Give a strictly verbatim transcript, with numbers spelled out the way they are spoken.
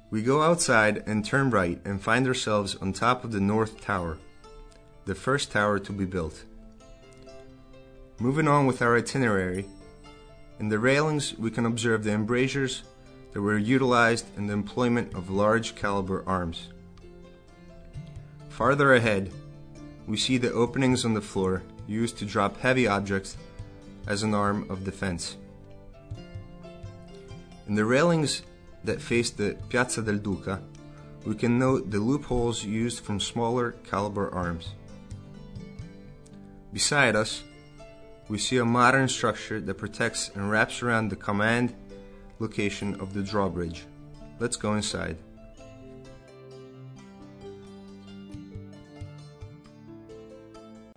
We go outside and turn right and find ourselves on top of the North Tower, the first tower to be built. Moving on with our itinerary, in the railings we can observe the embrasures that were utilized in the employment of large caliber arms. Farther ahead, we see the openings on the floor used to drop heavy objects as an arm of defense. In the railings that face the Piazza del Duca, we can note the loopholes used from smaller caliber arms. Beside us, we see a modern structure that protects and wraps around the command location of the drawbridge. Let's go inside.